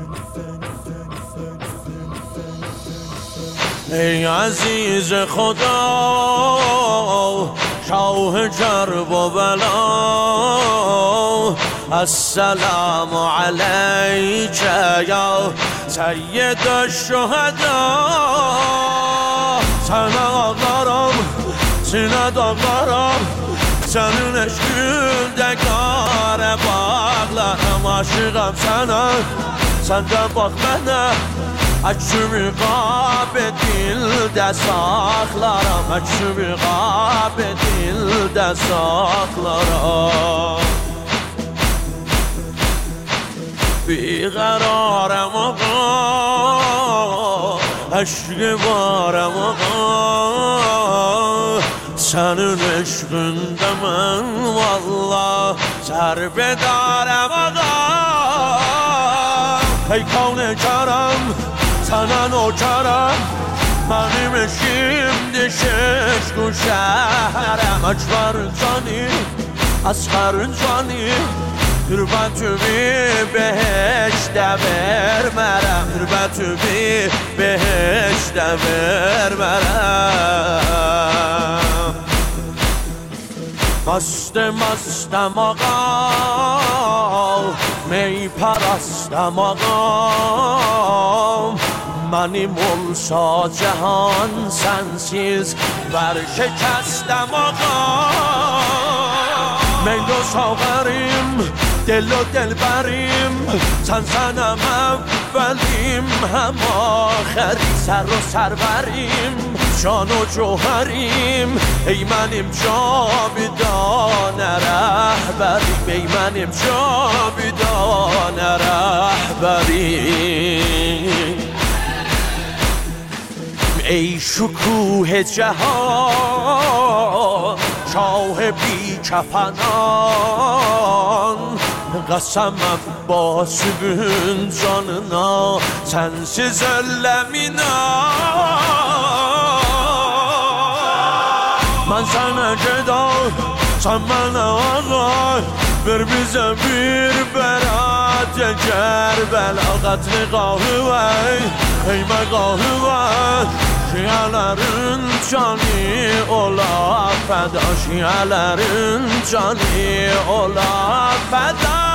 ای عزیز خدا شاه جرب و بلا السلام علیک یا سید الشهدا سن آقارم سینه داغارم senin eşkünde kare bağlarım aşığım sana senden bak bana açımı kahve dilde saklarım açımı kahve dilde saklarım bir kararım ağa aşkı varım ağa senin eşkinde ben valla serbedarım ağa ey kavne karım sana nokarım benim şimdi şeşku şehrim açvarın cani asgarın cani hürmetimi beheşte vermerem hürmetimi beheşte vermerem mastım ağa می پرستم آقام منیم olsa جهان sensiz برشکستم آقام میل و ساغریم دل و دلبریم سنم اولیم هم آخری سر و سروریم جان و جوهریم ای منیم جاودان رهبریم ای منیم جاودان رهبریم ای شکوه جهان شاه بی کفنان قسمم با sübün canına sensiz öllemin من sana geda sen bana ağlar ver bize bir berat Kerbela qatli qahı var kıyma qahı var şiyələrin canı ola fəda şiyələrin canı ola fəda